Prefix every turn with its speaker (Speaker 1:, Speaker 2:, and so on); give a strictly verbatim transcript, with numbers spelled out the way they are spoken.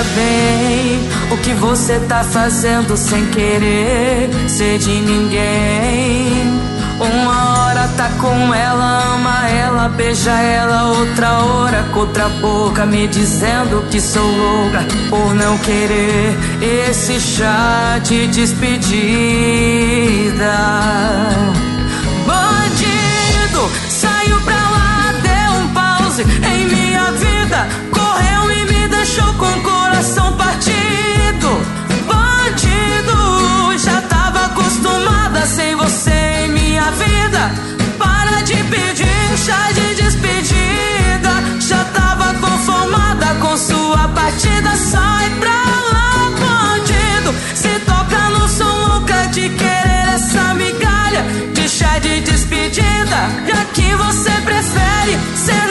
Speaker 1: bem o que você tá fazendo sem querer ser de ninguém. Uma hora tá com ela, ama ela, beija ela, outra hora com outra boca, me dizendo que sou louca por não querer esse chá de despedida. Bandido, saiu pra lá, deu um pause em minha vida, correu e me deixou com o coração partido. Bandido, já tava acostumada sem você em minha vida. Para de pedir chá de despedida, já tava conformada com sua partida. Sai pra lá, bandido, se toca no som, louca de querer essa migalha de chá de despedida. Já que você prefere ser